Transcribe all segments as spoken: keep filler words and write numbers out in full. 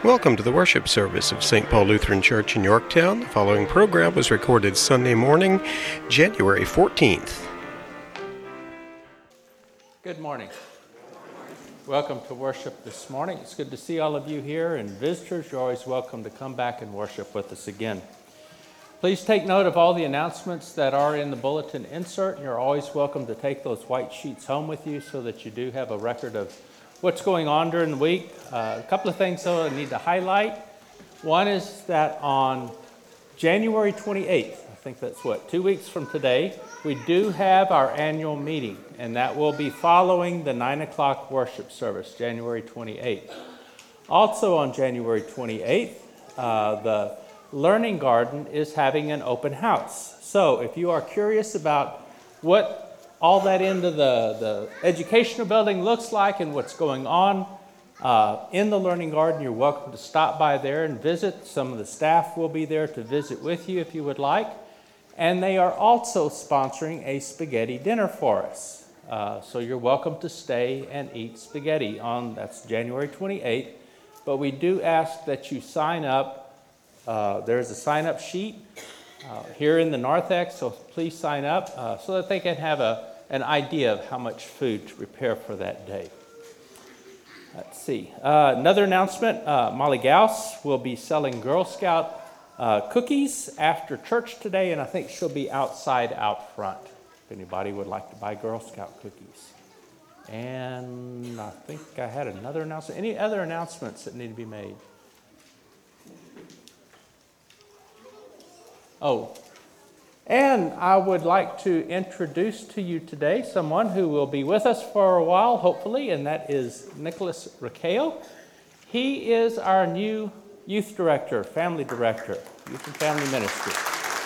Welcome to the worship service of Saint Paul Lutheran Church in Yorktown. The following program was recorded Sunday morning, January fourteenth. Good morning. Welcome to worship this morning. It's good to see all of you here, and visitors, you're always welcome to come back and worship with us again. Please take note of all the announcements that are in the bulletin insert, and you're always welcome to take those white sheets home with you so that you do have a record of what's going on during the week. Uh, a couple of things, though, I need to highlight. One is that on January twenty-eighth, I think that's what, two weeks from today, we do have our annual meeting, and that will be following the nine o'clock worship service, January twenty-eighth. Also on January twenty-eighth, uh, the Learning Garden is having an open house. So if you are curious about what all that into the, the educational building looks like and what's going on uh, in the Learning Garden, you're welcome to stop by there and visit. Some of the staff will be there to visit with you if you would like. And they are also sponsoring a spaghetti dinner for us. Uh, so you're welcome to stay and eat spaghetti on, that's January twenty-eighth. But we do ask that you sign up. Uh, there's a sign-up sheet uh, here in the narthex, so please sign up uh, so that they can have a an idea of how much food to prepare for that day. Let's see. Uh, another announcement, uh, Molly Gauss will be selling Girl Scout uh, cookies after church today, and I think she'll be outside out front if anybody would like to buy Girl Scout cookies. And I think I had another announcement. Any other announcements that need to be made? Oh, and I would like to introduce to you today someone who will be with us for a while, hopefully, and that is Nicholas Raquel. He is our new youth director, family director, youth and family ministry.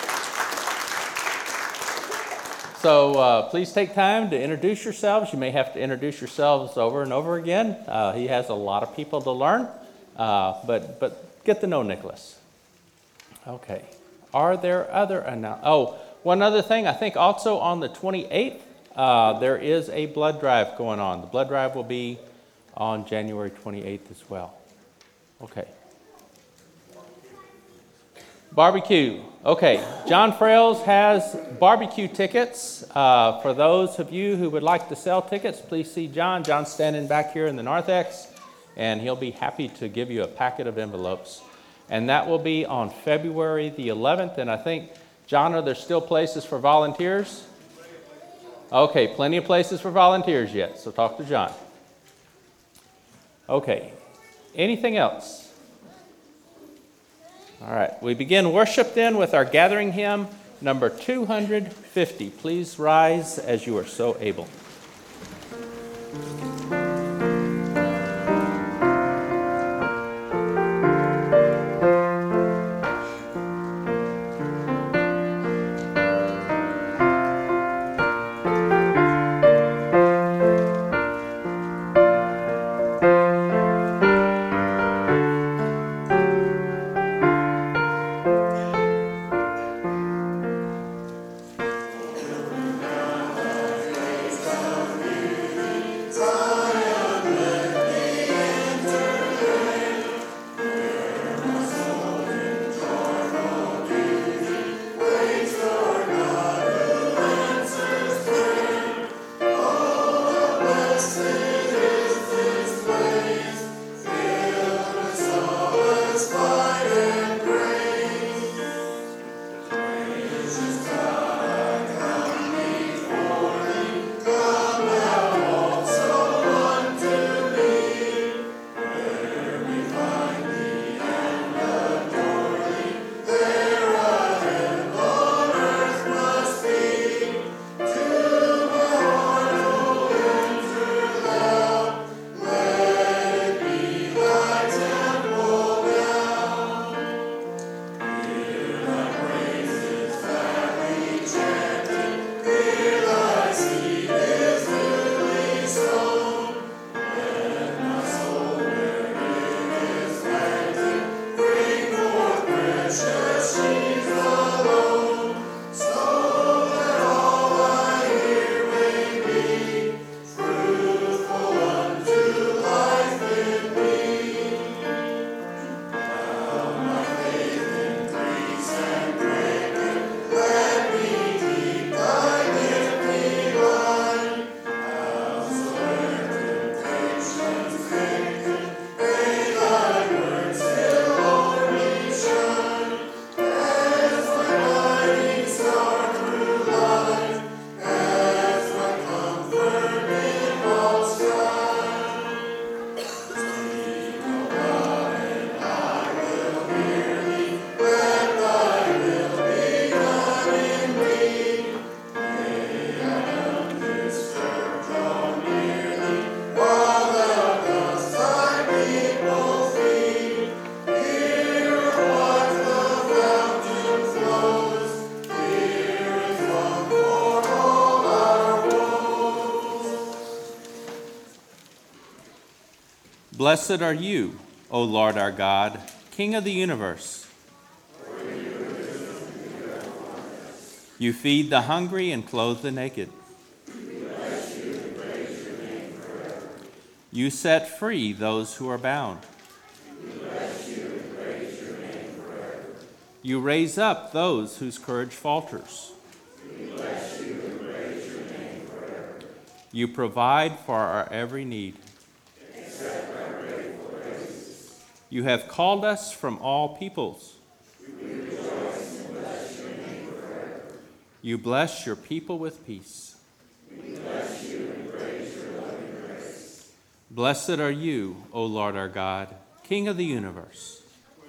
So uh, please take time to introduce yourselves. You may have to introduce yourselves over and over again. Uh, he has a lot of people to learn, uh, but, but get to know Nicholas. Okay. Are there other announcements? Oh, one other thing. I think also on the twenty-eighth, uh, there is a blood drive going on. The blood drive will be on January twenty-eighth as well. Okay. Barbecue. Okay. John Frails has barbecue tickets. Uh, for those of you who would like to sell tickets, please see John. John's standing back here in the narthex, and he'll be happy to give you a packet of envelopes. And that will be on February the eleventh. And I think, John, are there still places for volunteers? Okay, plenty of places for volunteers yet, so talk to John. Okay, anything else? All right, we begin worship then with our gathering hymn, number two hundred fifty. Please rise as you are so able. Zion. Blessed are you, O Lord our God, King of the universe. You feed the hungry and clothe the naked. You set free those who are bound. You raise up those whose courage falters. You provide for our every need. You have called us from all peoples. You bless your people with peace. Blessed are you, O Lord our God, King of the universe.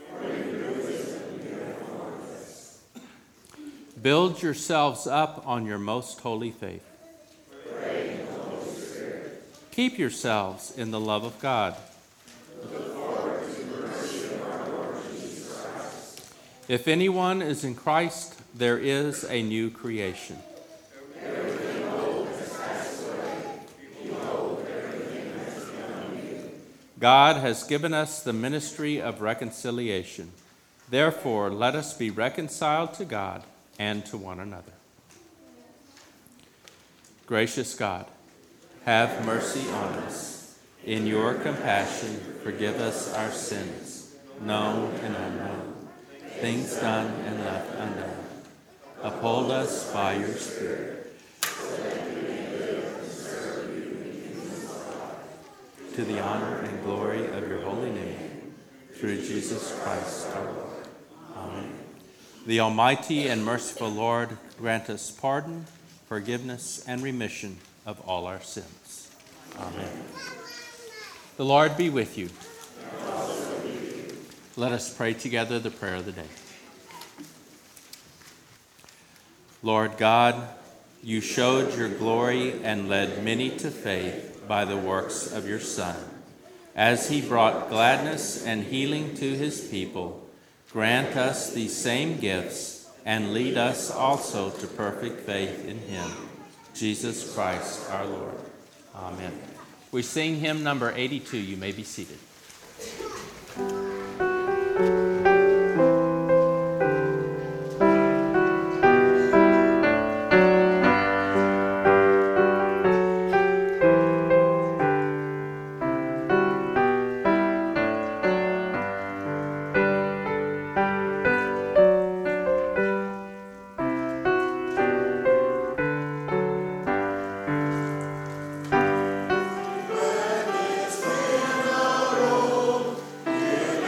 Build yourselves up on your most holy faith. Keep yourselves in the love of God. If anyone is in Christ, there is a new creation. God has given us the ministry of reconciliation. Therefore, let us be reconciled to God and to one another. Gracious God, have mercy on us. In your compassion, forgive us our sins, known and unknown, things done and left undone. Uphold us by your Spirit, to the honor and glory of your holy name, through Jesus Christ our Lord. Amen. The Almighty and merciful Lord grant us pardon, forgiveness, and remission of all our sins. Amen. The Lord be with you. Let us pray together the prayer of the day. Lord God, you showed your glory and led many to faith by the works of your Son. As he brought gladness and healing to his people, grant us these same gifts and lead us also to perfect faith in him, Jesus Christ our Lord. Amen. We sing hymn number eighty-two. You may be seated. Goodness in the road,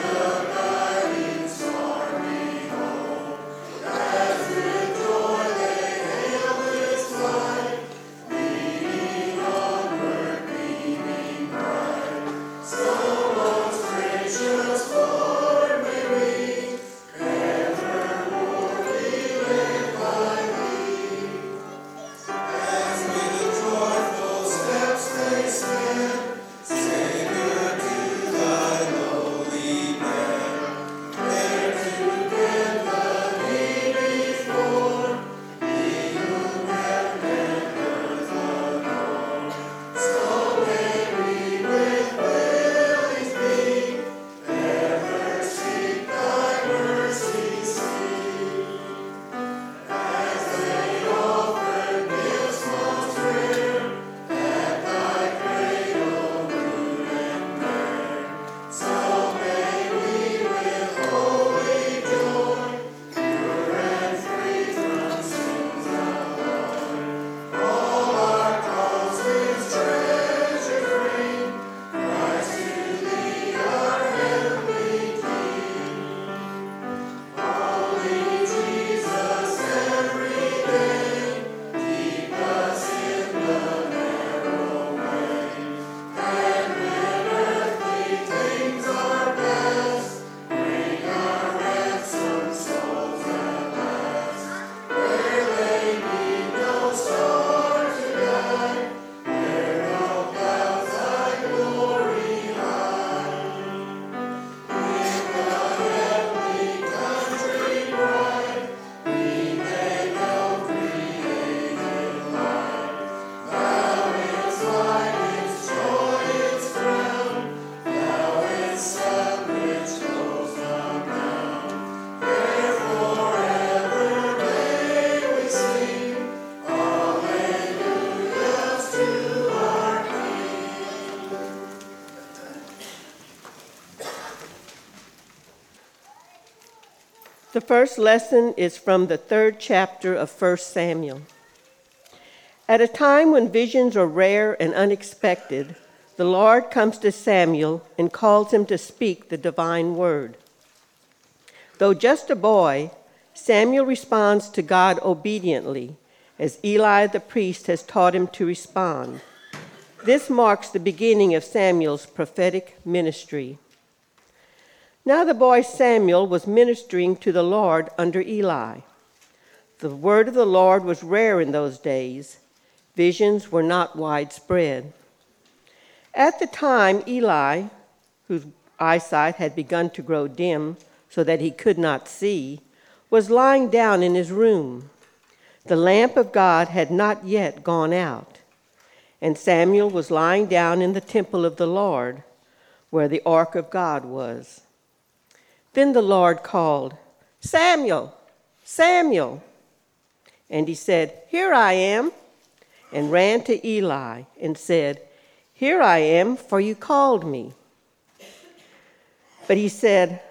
The first lesson is from the third chapter of First Samuel. At a time when visions are rare and unexpected, the Lord comes to Samuel and calls him to speak the divine word. Though just a boy, Samuel responds to God obediently, as Eli the priest has taught him to respond. This marks the beginning of Samuel's prophetic ministry. Now the boy Samuel was ministering to the Lord under Eli. The word of the Lord was rare in those days. Visions were not widespread. At the time, Eli, whose eyesight had begun to grow dim so that he could not see, was lying down in his room. The lamp of God had not yet gone out, and Samuel was lying down in the temple of the Lord, where the ark of God was. Then the Lord called, "Samuel, Samuel." And he said, "Here I am," and ran to Eli and said, "Here I am, for you called me." But he said,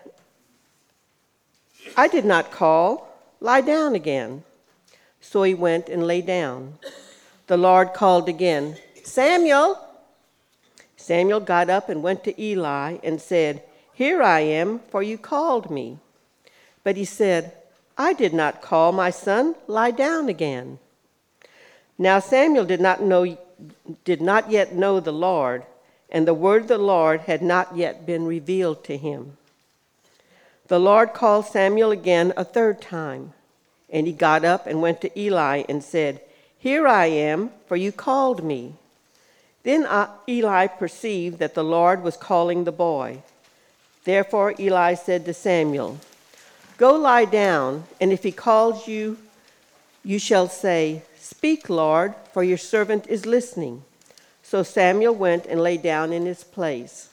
"I did not call. Lie down again." So he went and lay down. The Lord called again, "Samuel." Samuel got up and went to Eli and said, "Here I am, for you called me." But he said, "I did not call, my son. Lie down again." Now Samuel did not know, did not yet know the Lord, and the word of the Lord had not yet been revealed to him. The Lord called Samuel again a third time, and he got up and went to Eli and said, "Here I am, for you called me." Then Eli perceived that the Lord was calling the boy. Therefore Eli said to Samuel, "Go lie down, and if he calls you, you shall say, 'Speak, Lord, for your servant is listening.'" So Samuel went and lay down in his place.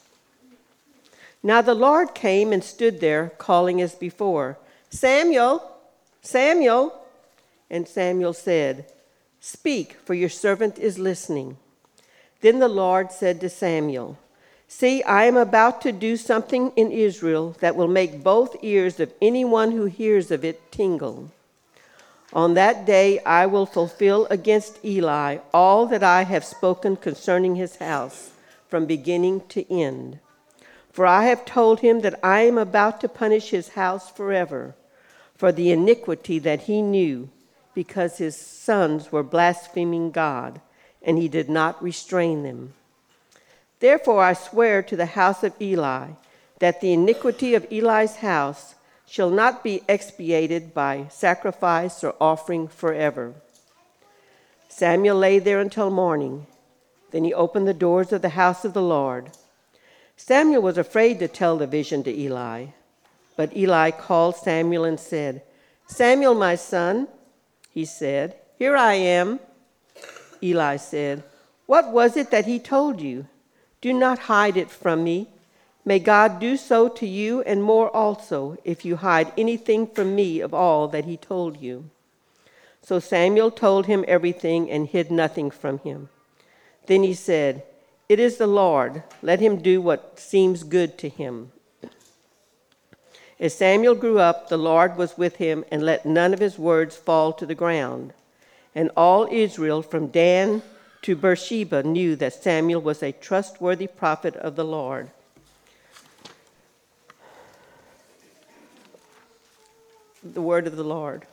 Now the Lord came and stood there, calling as before, "Samuel, Samuel." And Samuel said, "Speak, for your servant is listening." Then the Lord said to Samuel, "See, I am about to do something in Israel that will make both ears of anyone who hears of it tingle. On that day I will fulfill against Eli all that I have spoken concerning his house, from beginning to end. For I have told him that I am about to punish his house forever for the iniquity that he knew, because his sons were blaspheming God, and he did not restrain them. Therefore I swear to the house of Eli that the iniquity of Eli's house shall not be expiated by sacrifice or offering forever." Samuel lay there until morning. Then he opened the doors of the house of the Lord. Samuel was afraid to tell the vision to Eli. But Eli called Samuel and said, "Samuel, my son." He said, "Here I am." Eli said, "What was it that he told you? Do not hide it from me. May God do so to you and more also, if you hide anything from me of all that he told you." So Samuel told him everything and hid nothing from him. Then he said, "It is the Lord. Let him do what seems good to him." As Samuel grew up, the Lord was with him and let none of his words fall to the ground. And all Israel from Dan to Beersheba knew that Samuel was a trustworthy prophet of the Lord. The word of the Lord.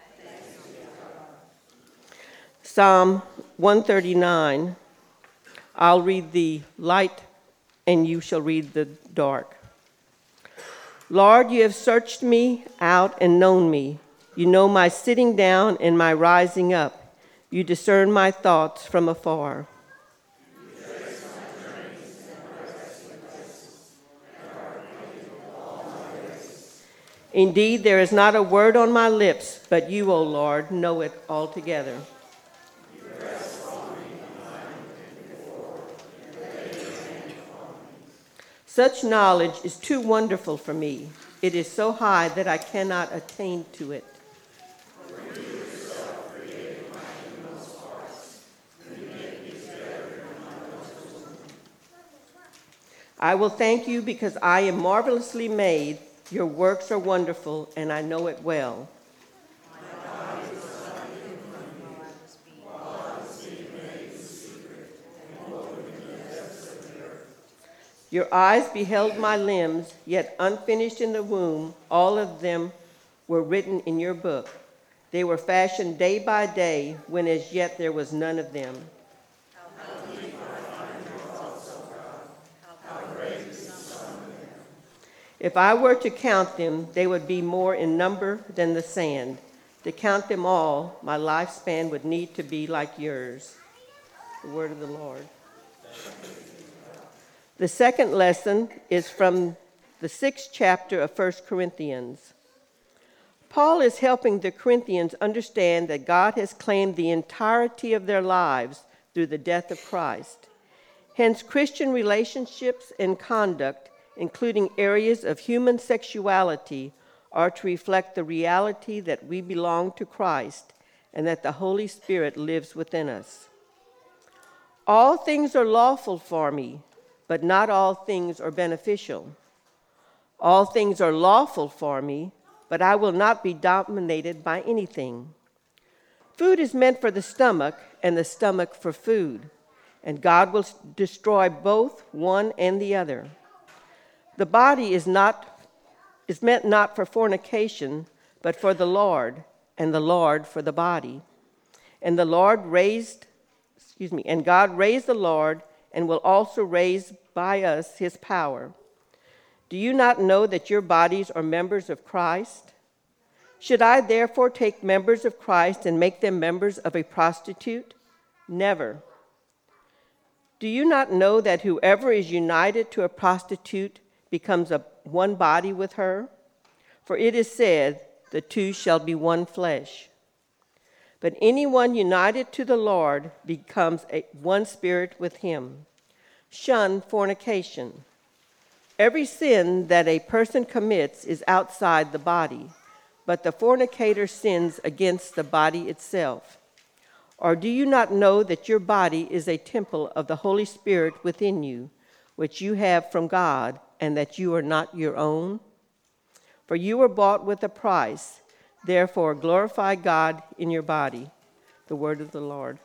Psalm one thirty-nine. I'll read the light and you shall read the dark. Lord, you have searched me out and known me. You know my sitting down and my rising up. You discern my thoughts from afar. Indeed, there is not a word on my lips, but you, O Lord, know it altogether. Such knowledge is too wonderful for me. It is so high that I cannot attain to it. I will thank you because I am marvelously made. Your works are wonderful, and I know it well. Your eyes beheld my limbs, yet unfinished in the womb, all of them were written in your book. They were fashioned day by day, when as yet there was none of them. If I were to count them, they would be more in number than the sand. To count them all, my lifespan would need to be like yours. The word of the Lord. The second lesson is from the sixth chapter of First Corinthians. Paul is helping the Corinthians understand that God has claimed the entirety of their lives through the death of Christ. Hence, Christian relationships and conduct, including areas of human sexuality, are to reflect the reality that we belong to Christ and that the Holy Spirit lives within us. All things are lawful for me, but not all things are beneficial. All things are lawful for me, but I will not be dominated by anything. Food is meant for the stomach, and the stomach for food, and God will destroy both one and the other. The body is not is meant not for fornication, but for the Lord, and the Lord for the body. And the Lord raised, excuse me, and God raised the Lord, and will also raise by us his power. Do you not know that your bodies are members of Christ? Should I therefore take members of Christ and make them members of a prostitute? Never. Do you not know that whoever is united to a prostitute becomes a one body with her? For it is said, the two shall be one flesh. But anyone united to the Lord becomes a one spirit with him. Shun fornication. Every sin that a person commits is outside the body, but the fornicator sins against the body itself. Or do you not know that your body is a temple of the Holy Spirit within you, which you have from God, and that you are not your own? For you were bought with a price. Therefore, glorify God in your body. The word of the Lord.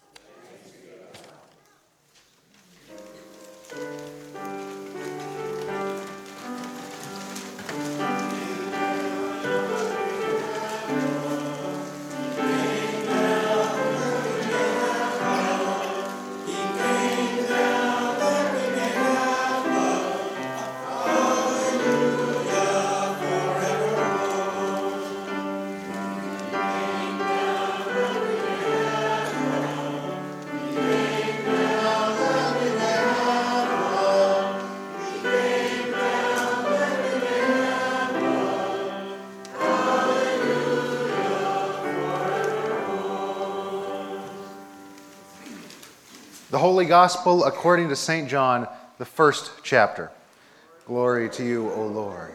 The Holy Gospel according to Saint John, the first chapter. Glory to you, O Lord.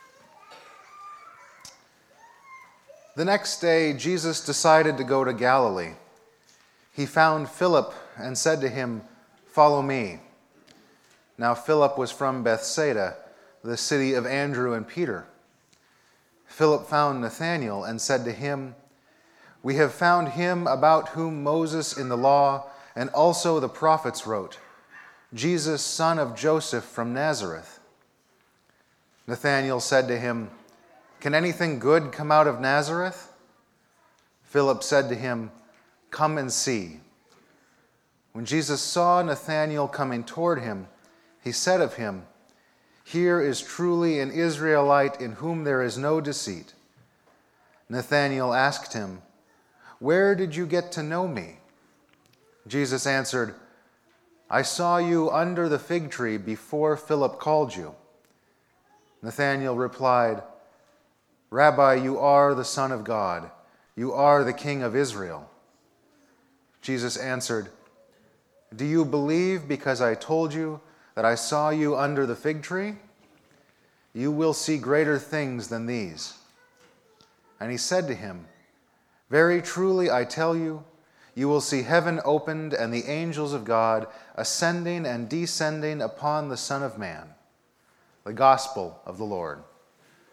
The next day, Jesus decided to go to Galilee. He found Philip and said to him, "Follow me." Now Philip was from Bethsaida, the city of Andrew and Peter. Philip found Nathanael and said to him, "We have found him about whom Moses in the law and also the prophets wrote, Jesus, son of Joseph from Nazareth." Nathanael said to him, "Can anything good come out of Nazareth?" Philip said to him, "Come and see." When Jesus saw Nathanael coming toward him, he said of him, "Here is truly an Israelite in whom there is no deceit." Nathanael asked him, "Where did you get to know me?" Jesus answered, "I saw you under the fig tree before Philip called you." Nathanael replied, "Rabbi, you are the Son of God. You are the King of Israel." Jesus answered, "Do you believe because I told you that I saw you under the fig tree? You will see greater things than these." And he said to him, "Very truly I tell you, you will see heaven opened and the angels of God ascending and descending upon the Son of Man." The Gospel of the Lord.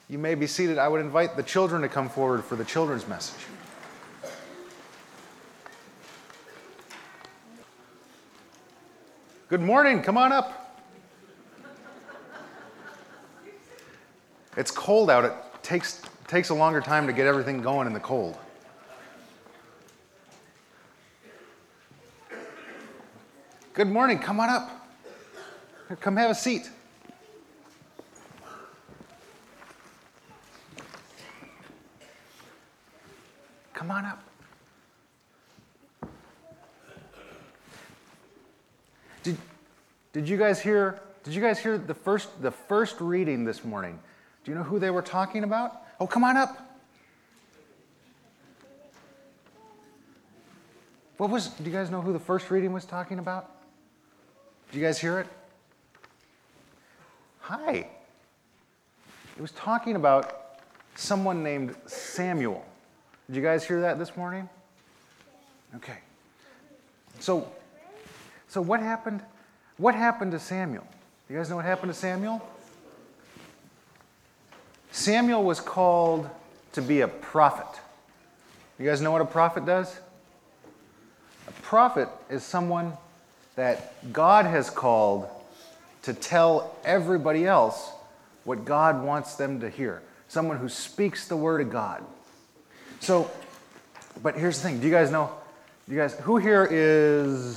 You may be seated. I would invite the children to come forward for the children's message. Good morning. Come on up. It's cold out. It takes, takes a longer time to get everything going in the cold. Good morning. Come on up. Here, come have a seat. Come on up. Did, did you guys hear did you guys hear the first the first reading this morning? Do you know who they were talking about? Oh, come on up. What was do you guys know who the first reading was talking about? Did you guys hear it? Hi. It was talking about someone named Samuel. Did you guys hear that this morning? Okay. So, so what happened? What happened to Samuel? You guys know what happened to Samuel? Samuel was called to be a prophet. You guys know what a prophet does? A prophet is someone that God has called to tell everybody else what God wants them to hear. Someone who speaks the word of God. So, but here's the thing. Do you guys know, do you guys, who here is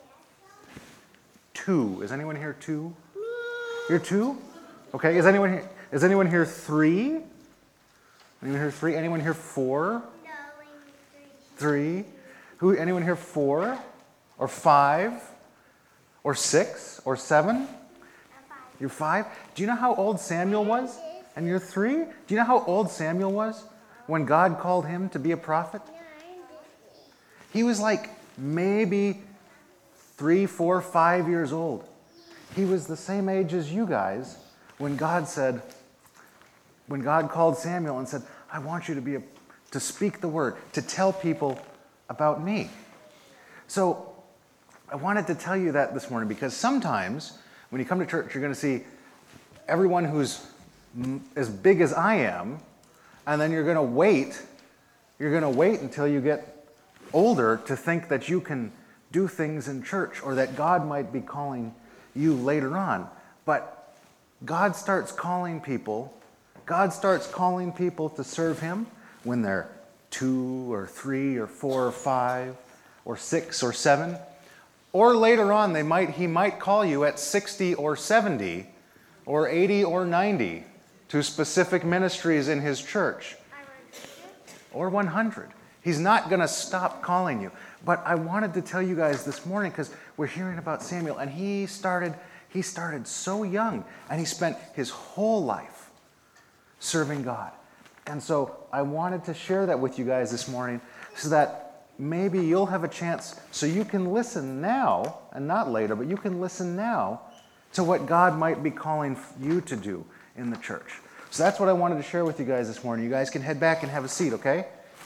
two? Is anyone here two? You're two? Okay, is anyone here, is anyone here three? Anyone here three? Anyone here four? No, three. Three? Who, anyone here four? Or five? Or six? Or seven? Five. You're five? Do you know how old Samuel was? And you're three? Do you know how old Samuel was when God called him to be a prophet? He was like maybe three, four, five years old. He was the same age as you guys when God said, when God called Samuel and said, I want you to be a, to speak the word, to tell people about me. So I wanted to tell you that this morning because sometimes when you come to church, you're going to see everyone who's as big as I am, and then you're going to wait, you're going to wait until you get older to think that you can do things in church or that God might be calling you later on. But God starts calling people, God starts calling people to serve Him when they're two or three or four or five or six or seven. Or later on, they might, He might call you at sixty or seventy or eighty or ninety to specific ministries in His church. Or one hundred. He's not going to stop calling you. But I wanted to tell you guys this morning because we're hearing about Samuel, and he started, he started so young, and he spent his whole life serving God. And so I wanted to share that with you guys this morning so that maybe you'll have a chance so you can listen now, and not later, but you can listen now to what God might be calling you to do in the church. So that's what I wanted to share with you guys this morning. You guys can head back and have a seat, okay?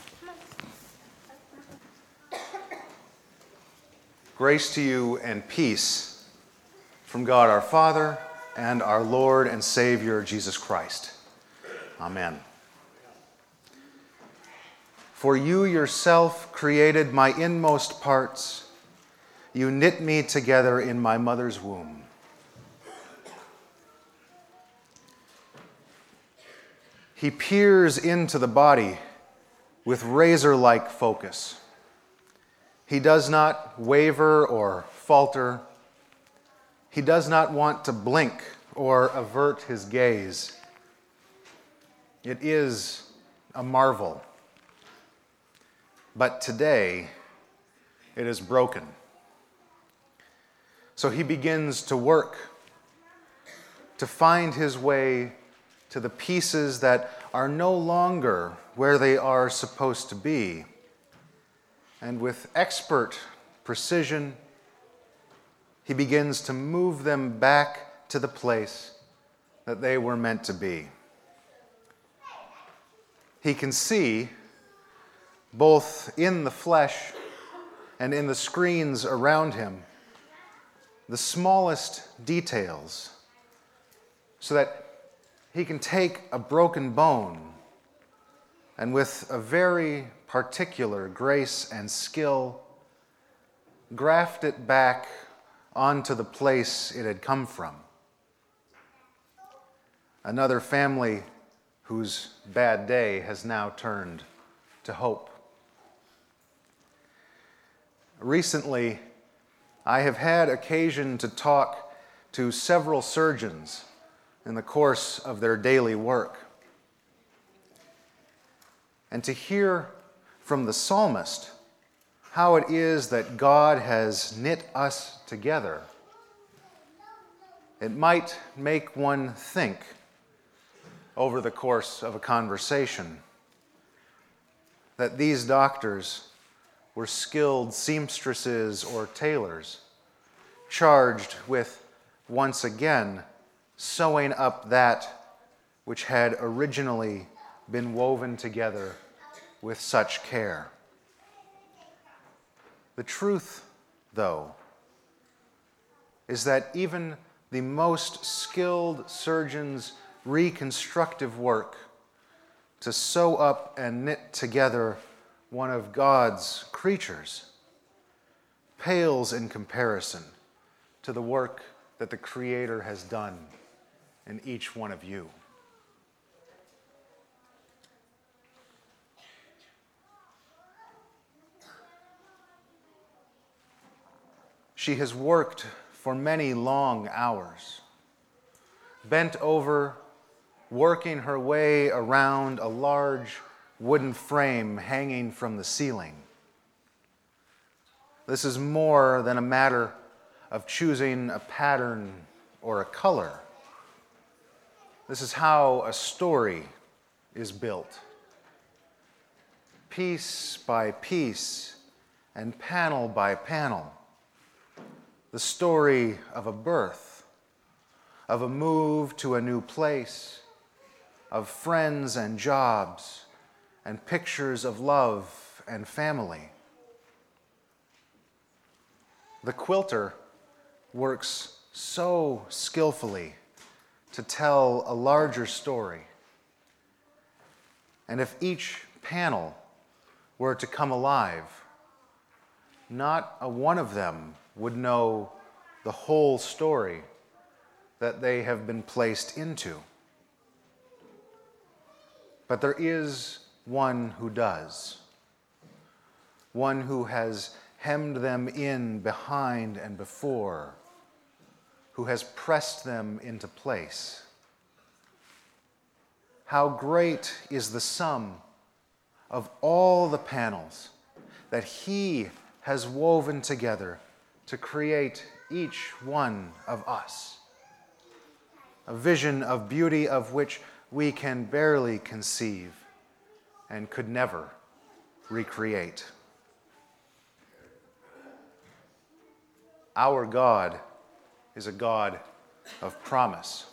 Grace to you and peace from God our Father and our Lord and Savior Jesus Christ. Amen. For you yourself created my inmost parts. You knit me together in my mother's womb. He peers into the body with razor-like focus. He does not waver or falter. He does not want to blink or avert his gaze. It is a marvel. But today, it is broken. So he begins to work to find his way to the pieces that are no longer where they are supposed to be. And with expert precision, he begins to move them back to the place that they were meant to be. He can see, both in the flesh and in the screens around him, the smallest details, so that He can take a broken bone and with a very particular grace and skill, graft it back onto the place it had come from. Another family whose bad day has now turned to hope. Recently, I have had occasion to talk to several surgeons in the course of their daily work, and to hear from the psalmist how it is that God has knit us together. It might make one think over the course of a conversation that these doctors were skilled seamstresses or tailors, charged with once again sewing up that which had originally been woven together with such care. The truth, though, is that even the most skilled surgeon's reconstructive work to sew up and knit together one of God's creatures pales in comparison to the work that the Creator has done in each one of you. She has worked for many long hours, bent over, working her way around a large wooden frame hanging from the ceiling. This is more than a matter of choosing a pattern or a color. This is how a story is built. Piece by piece and panel by panel. The story of a birth, of a move to a new place, of friends and jobs, and pictures of love and family. The quilter works so skillfully to tell a larger story. And if each panel were to come alive, not a one of them would know the whole story that they have been placed into. But there is one who does, one who has hemmed them in behind and before, who has pressed them into place. How great is the sum of all the panels that He has woven together to create each one of us. A vision of beauty of which we can barely conceive and could never recreate. Our God is a God of promise.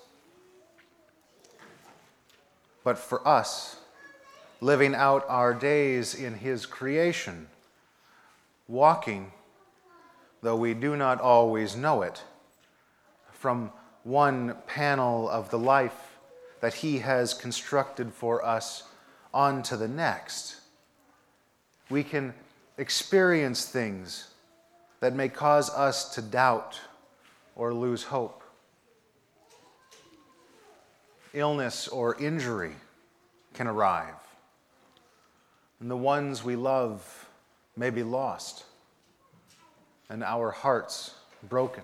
But for us, living out our days in His creation, walking, though we do not always know it, from one panel of the life that He has constructed for us onto the next, we can experience things that may cause us to doubt or lose hope. Illness or injury can arrive, and the ones we love may be lost, and our hearts broken.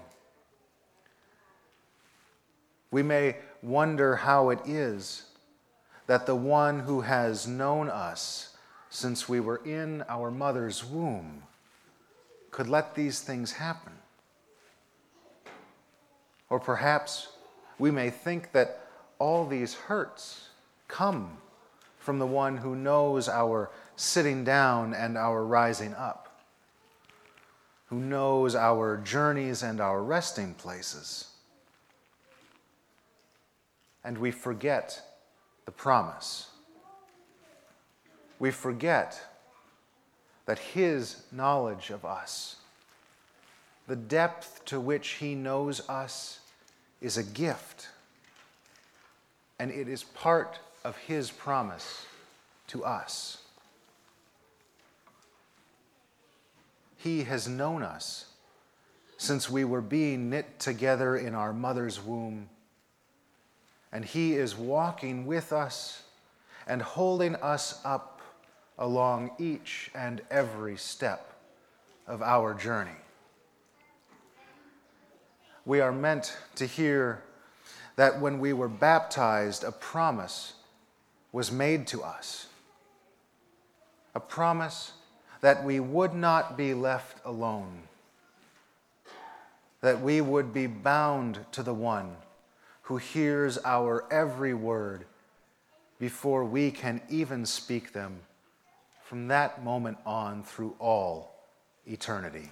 We may wonder how it is that the one who has known us since we were in our mother's womb could let these things happen. Or perhaps we may think that all these hurts come from the one who knows our sitting down and our rising up, who knows our journeys and our resting places. And we forget the promise. We forget that His knowledge of us, the depth to which He knows us, is a gift. and it is part of his promise to us. He has known us since we were being knit together in our mother's womb, and he is walking with us and holding us up along each and every step of our journey. We are meant to hear that when we were baptized, a promise was made to us. A promise that we would not be left alone, that we would be bound to the one who hears our every word before we can even speak them from that moment on through all eternity.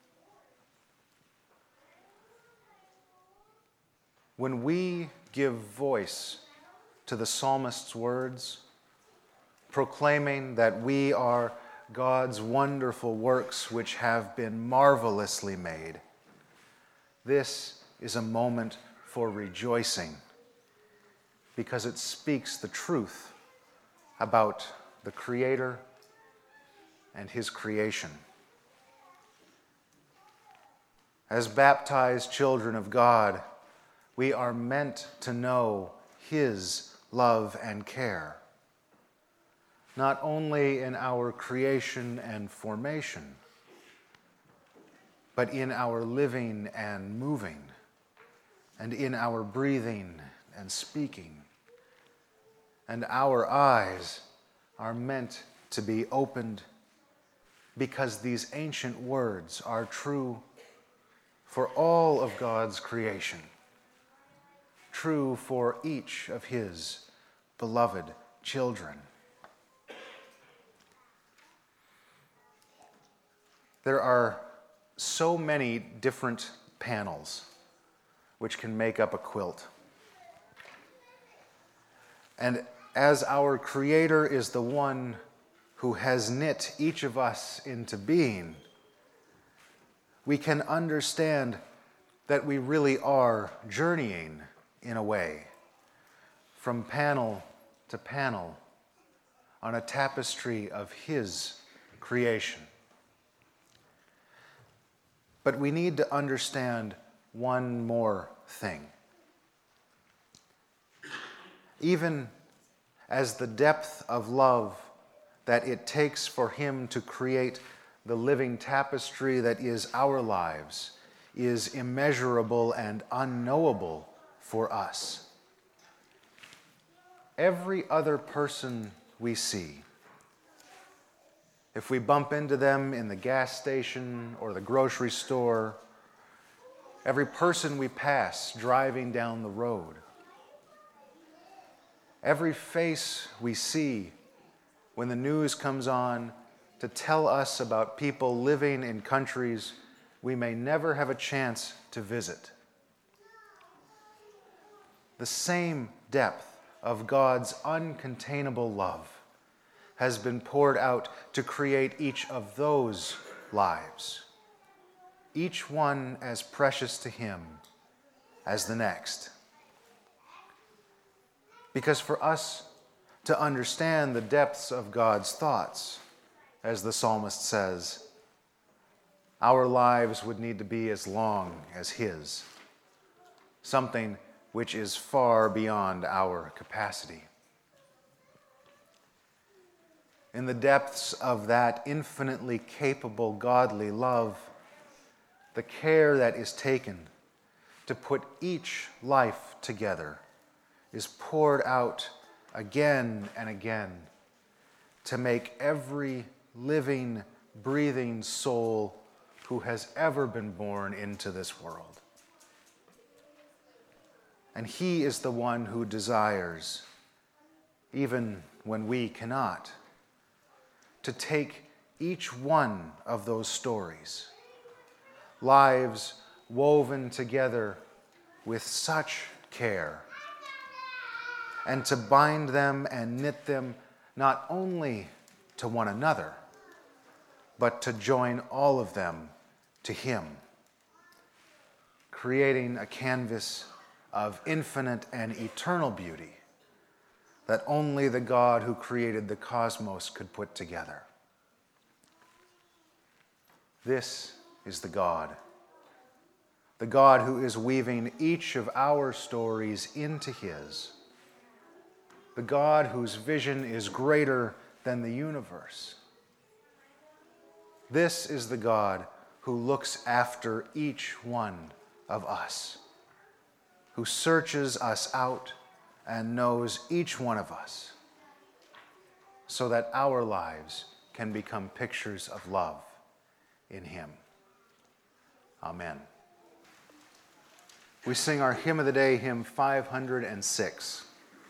When we give voice to the psalmist's words, proclaiming that we are God's wonderful works which have been marvelously made, this is a moment for rejoicing because it speaks the truth about the Creator and his creation. As baptized children of God, we are meant to know his love and care, not only in our creation and formation, but in our living and moving, and in our breathing and speaking. And our eyes are meant to be opened because these ancient words are true for all of God's creation, true for each of his beloved children. There are so many different panels which can make up a quilt. And as our Creator is the one who has knit each of us into being, we can understand that we really are journeying, in a way, from panel to panel on a tapestry of his creation. But we need to understand one more thing. Even as the depth of love that it takes for him to create the living tapestry that is our lives is immeasurable and unknowable for us. Every other person we see, if we bump into them in the gas station or the grocery store, every person we pass driving down the road, every face we see when the news comes on to tell us about people living in countries we may never have a chance to visit. The same depth of God's uncontainable love has been poured out to create each of those lives, each one as precious to him as the next. Because for us to understand the depths of God's thoughts, as the psalmist says, our lives would need to be as long as his, something which is far beyond our capacity. In the depths of that infinitely capable godly love, the care that is taken to put each life together is poured out again and again to make every living, breathing soul who has ever been born into this world. And he is the one who desires, even when we cannot, to take each one of those stories, lives woven together with such care, and to bind them and knit them not only to one another, but to join all of them to him, creating a canvas of infinite and eternal beauty that only the God who created the cosmos could put together. This is the God, the God who is weaving each of our stories into his, the God whose vision is greater than the universe. This is the God who looks after each one of us, who searches us out and knows each one of us, so that our lives can become pictures of love in him. Amen. We sing our hymn of the day, hymn five hundred six.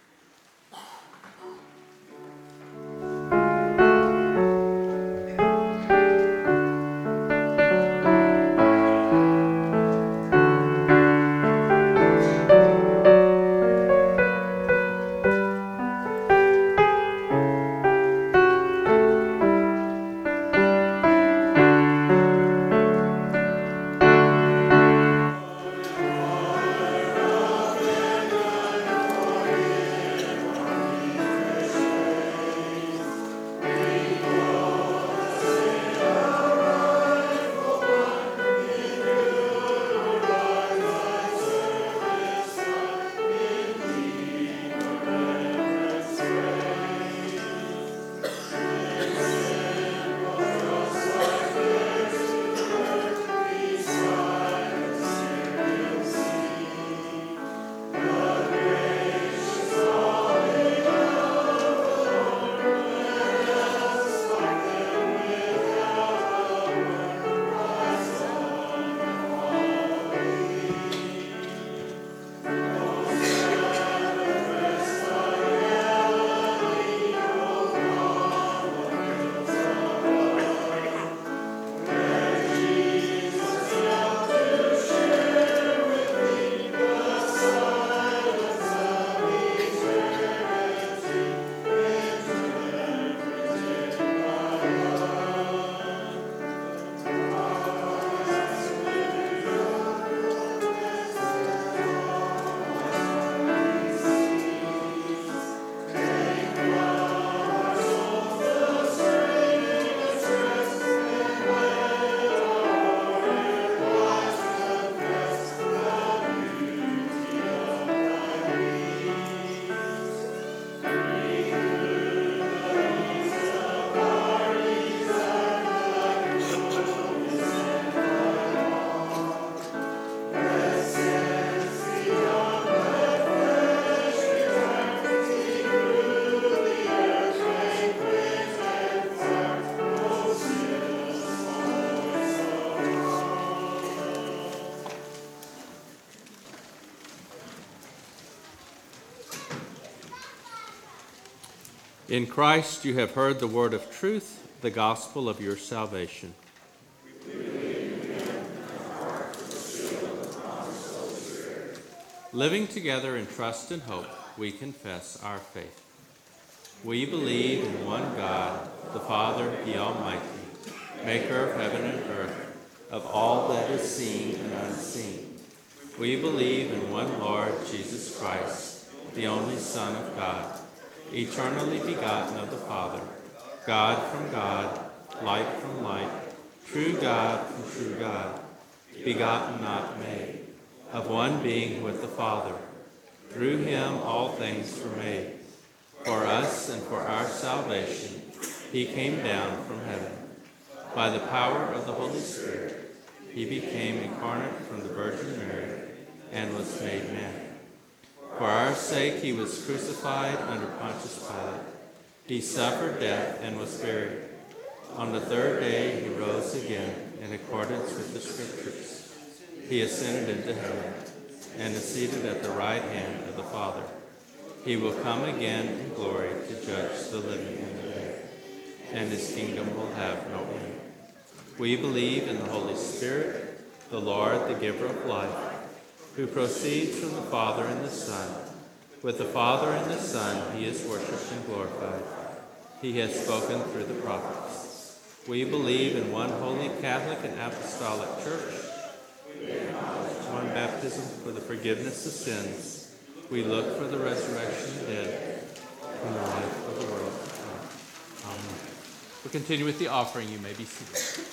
In Christ you have heard the word of truth, the gospel of your salvation. Living together in trust and hope, we confess our faith. We believe in one God, the Father, the Almighty, maker of heaven and earth, of all that is seen and unseen. We believe in one Lord, Jesus Christ, the only Son of God, eternally begotten of the Father, God from God, light from light, true God from true God, begotten, not made, of one being with the Father. Through him all things were made. For us and for our salvation, he came down from heaven. By the power of the Holy Spirit, he became incarnate from the Virgin Mary and was made man. For our sake he was crucified under Pontius Pilate. He suffered death and was buried. On the third day he rose again in accordance with the Scriptures. He ascended into heaven and is seated at the right hand of the Father. He will come again in glory to judge the living and the dead, and his kingdom will have no end. We believe in the Holy Spirit, the Lord, the giver of life, who proceeds from the Father and the Son. With the Father and the Son he is worshipped and glorified. He has spoken through the prophets. We believe in one holy Catholic and Apostolic Church, one baptism for the forgiveness of sins. We look for the resurrection of the dead and the life of the world. Amen. We'll continue with the offering. You may be seated.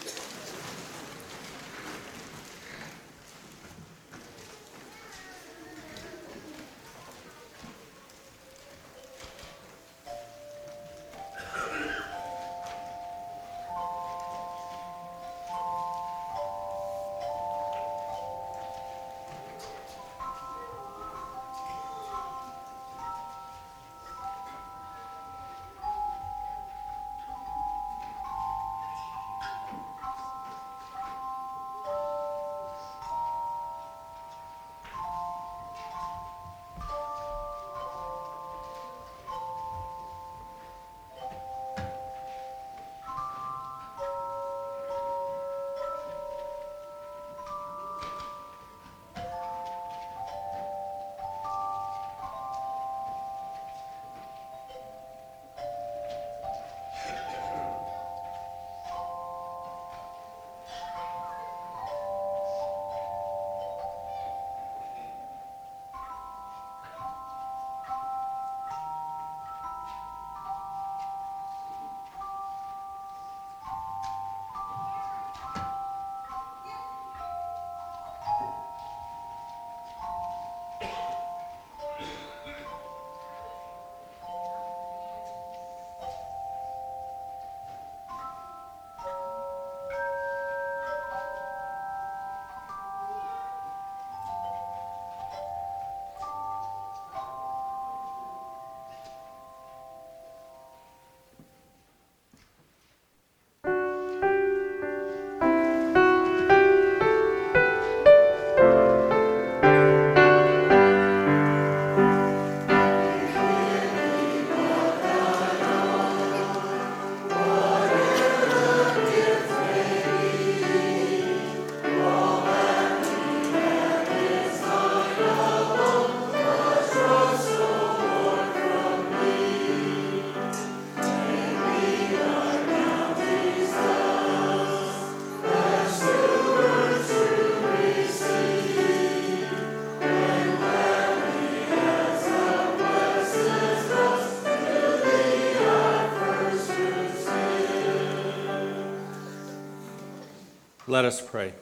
Let us pray.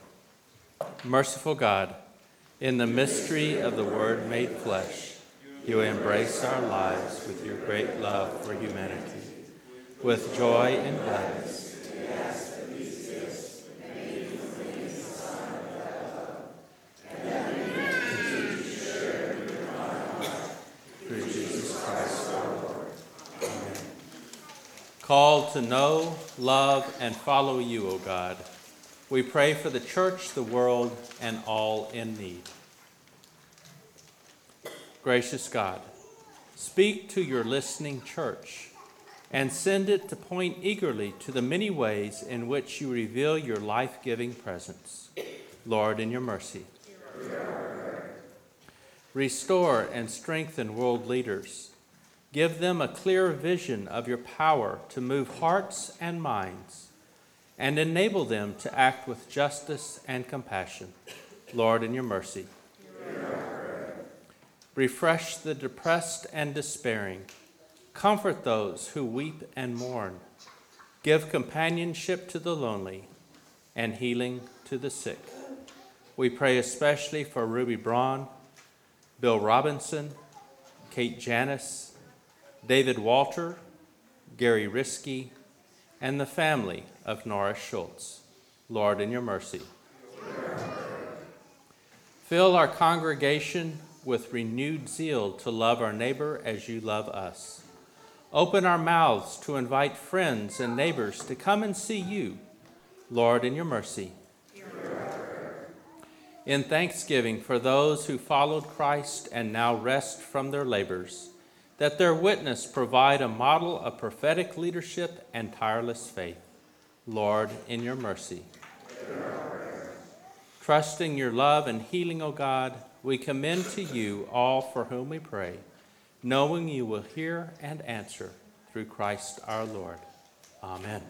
Merciful God, in the mystery of the Word made flesh, you embrace our lives with your great love for humanity. With joy and gladness, we ask that these gifts may be fulfilling the Son of that love, and that we may continue to share in your honor through Jesus Christ our Lord. Amen. Called to know, love, and follow you, O God, we pray for the church, the world, and all in need. Gracious God, speak to your listening church and send it to point eagerly to the many ways in which you reveal your life-giving presence. Lord, in your mercy. Restore and strengthen world leaders. Give them a clear vision of your power to move hearts and minds, and enable them to act with justice and compassion. Lord, in your mercy. Refresh the depressed and despairing. Comfort those who weep and mourn. Give companionship to the lonely and healing to the sick. We pray especially for Ruby Braun, Bill Robinson, Kate Janis, David Walter, Gary Risky, and the family of Norris Schultz. Lord, in your mercy. Fill our congregation with renewed zeal to love our neighbor as you love us. Open our mouths to invite friends and neighbors to come and see you. Lord, in your mercy. In thanksgiving for those who followed Christ and now rest from their labors, that their witness provide a model of prophetic leadership and tireless faith. Lord, in your mercy. Trusting your love and healing, O God, we commend to you all for whom we pray, knowing you will hear and answer through Christ our Lord. Amen.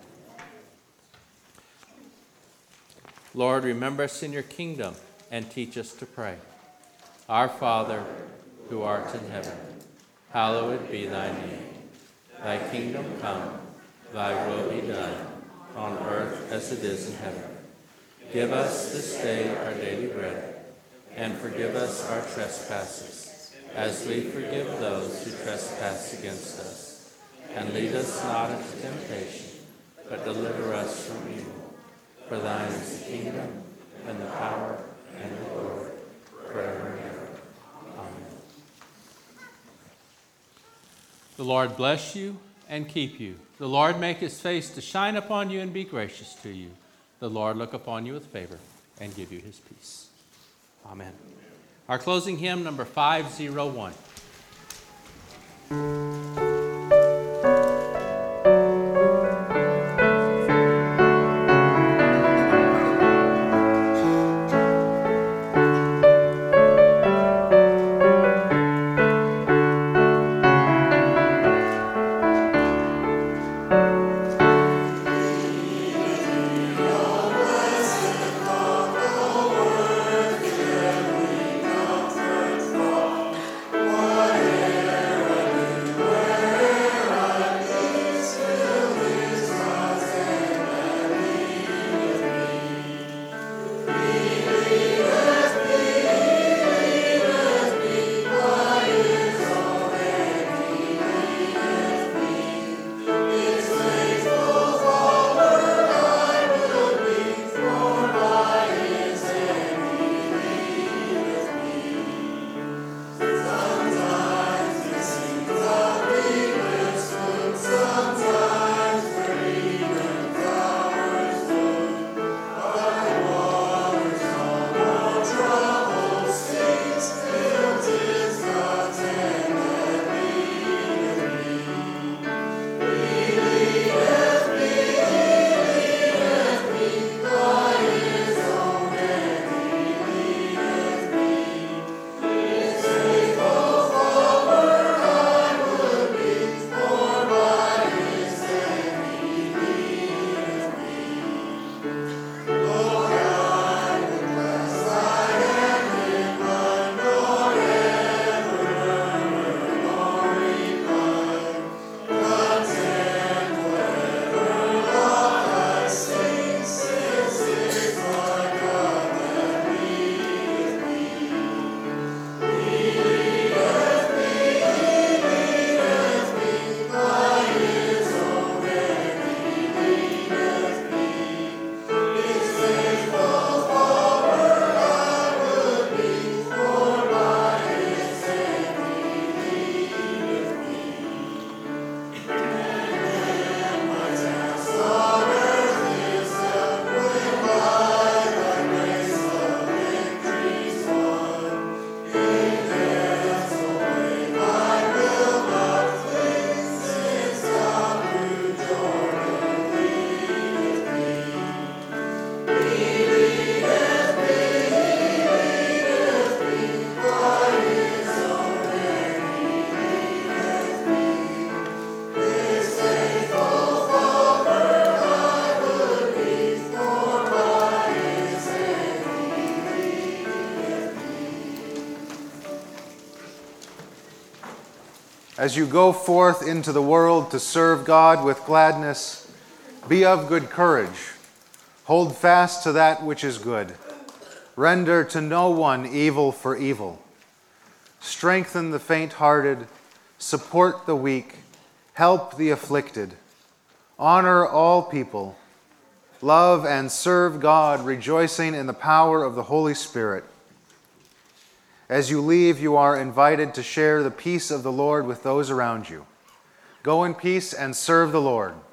Lord, remember us in your kingdom and teach us to pray. Our Father, who art in heaven, hallowed be thy name. Thy kingdom come, thy will be done, on earth as it is in heaven. Give us this day our daily bread, and forgive us our trespasses, as we forgive those who trespass against us. And lead us not into temptation, but deliver us from evil. For thine is the kingdom, and the power, and the glory, forever and ever. Amen. The Lord bless you and keep you. The Lord make his face to shine upon you and be gracious to you. The Lord look upon you with favor and give you his peace. Amen. Our closing hymn, number five oh one. As you go forth into the world to serve God with gladness, be of good courage. Hold fast to that which is good. Render to no one evil for evil. Strengthen the faint-hearted, support the weak, help the afflicted. Honor all people. Love and serve God, rejoicing in the power of the Holy Spirit. As you leave, you are invited to share the peace of the Lord with those around you. Go in peace and serve the Lord.